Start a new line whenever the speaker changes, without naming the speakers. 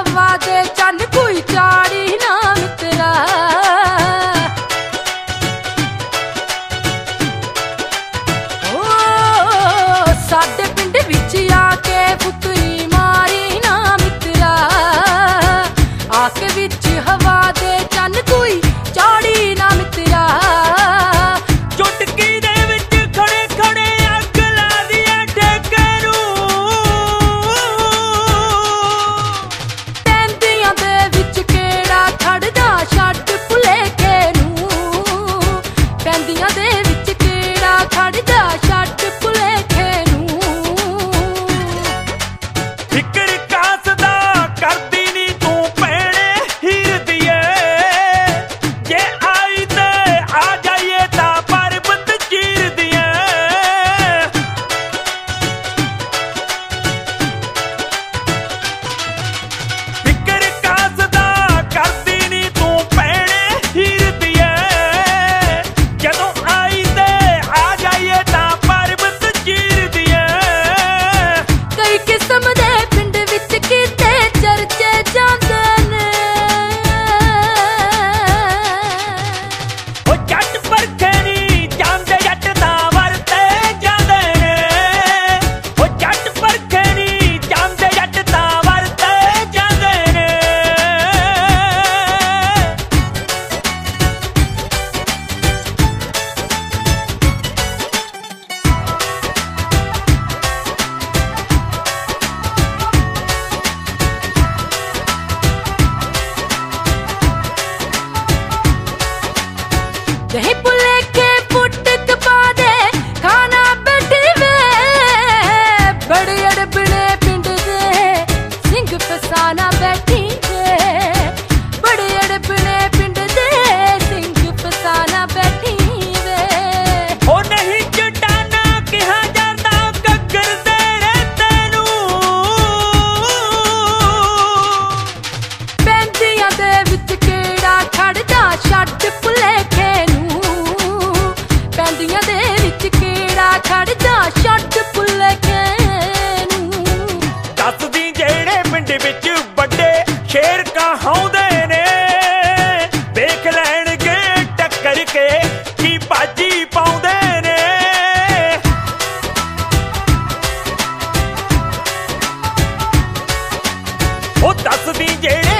ਹਵਾ ਦੇ ਚੰਨ ਕੋਈ ਚਾੜੀ ਨਾ ਮਿੱਤਰਾ। ਓ ਸਾਡੇ ਪਿੰਡ ਵਿੱਚ ਆ ਕੇ ਫੁਕਰੀ ਮਾਰੀ ਨਾ ਮਿੱਤਰਾ। ਆ ਕੇ ਵਿੱਚ ਹਵਾ ਦੇ ਚੰਨ ਕੋਈ ਚਾੜੀ ਨਾ ਮਿੱਤਰਾ।
ਚੁਟਕੀ ਦੇ ਵਿੱਚ ਖੜੇ ਖੜੇ ਅੱਗ ਲਾ ਦਿਆ ਠੇਕੇ ਨੂੰ।
ਪੈਂਦੀਆਂ ਦੇ ਵਿੱਚ ਕਿਹੜਾ ਖੜਦਾ ਛੱਡ ਭੁਲੇਖੇ ਨੂੰ। ਪੈਂਦੀਆਂ ਦੇ ਵਿੱਚ ਕਿਹੜਾ ਖੜਦਾ ਛੱਡ ਭੁਲੇਖੇ ਨੂੰ।
ਫਿਕਰ ਕਾਸਦਾ ਕਰਦੀ ਨੀ ਤੂੰ ਭੈਣੇ ਹੀਰ ਦੀਏ। ਜੇ ਆਈ ਤੇ ਆ ਜਾਈਏ ਤਾਂ ਪਰਬਤ ਚੀਰ ਦੀਏ। ਫਿਕਰ ਕਾਸਦਾ ਕਰਦੀ ਨੀ ਤੂੰ ਭੈਣੇ ਹੀਰ ਦੀਏ। ਜਦੋਂ ਆਈ ਤੇ ਆ ਜਾਈਏ ਤਾਂ ਪਰਬਤ ਚੀਰ ਦੀਏ।
ਕਈ ਕਿਸਮ ਦੇ ਪਿੰਡ ਵਿੱਚ ਕਿਤੇ ਚਰਚੇ ਜਾਂਦੇ ਨੇ।
ਉਹ ਜੱਟ ਪਰਖੇ ਨੀ ਜਾਂਦੇ ਜੱਟ ਤਾਂ ਵਰਤੇ ਜਾਂਦੇ ਨੇ। ਉਹ ਜੱਟ ਪਰਖੇ ਨੀ ਜਾਂਦੇ ਜੱਟ ਤਾਂ ਵਰਤੇ ਜਾਂਦੇ ਨੇ।
ਨਹੀਂ ਭੁਲੇਖੇ ਪੁੱਟ ਕਪਾ ਦੇ ਖਾਣਾ ਬੈਠੀ ਵੇ। ਬੜੇ ਅੜਬਣੇ ਪਿੰਡ ਦੇ ਸਿੰਘ ਫਸਾਨਾ ਬੈਠੀ ਵੇ। ਬੜੇ ਅੜਬਣੇ ਪਿੰਡ ਦੇ ਸਿੰਘ ਫਸਾਨਾ ਬੈਠੀ ਵੇ।
ਉਹ ਨਹੀਂ ਚਟਾਨਾ ਕਿਹਾ ਜਾਂਦਾ ਘੱਗਰ ਦੇ ਰੇਤੇ ਨੂੰ।
ਪੈਂਦੀਆਂ ਦੇ ਵਿੱਚ ਕਿਹੜਾ ਖੜਦਾ ਛੱਡ ਭੁਲੇਖੇ ਨੂੰ। ਪੈਂਦੀਆਂ ਦੇ ਵਿੱਚ ਕਿਹੜਾ ਖੜਦਾ ਛੱਡ ਭੁਲੇਖੇ ਨੂੰ।
ਦੱਸਦੀ ਜਿਹੜੇ ਪਿੰਡ ਵਿੱਚ ਵੱਡੇ ਸ਼ੇਰ ਕਹਾਉਂਦੇ ਨੇ। ਵੇਖ ਲੈਣਗੇ ਟੱਕਰ ਕੇ ਕੀ ਬਾਜੀ ਪਾਉਂਦੇ ਨੇ। ਉਹ ਦੱਸਦੀ ਜਿਹੜੇ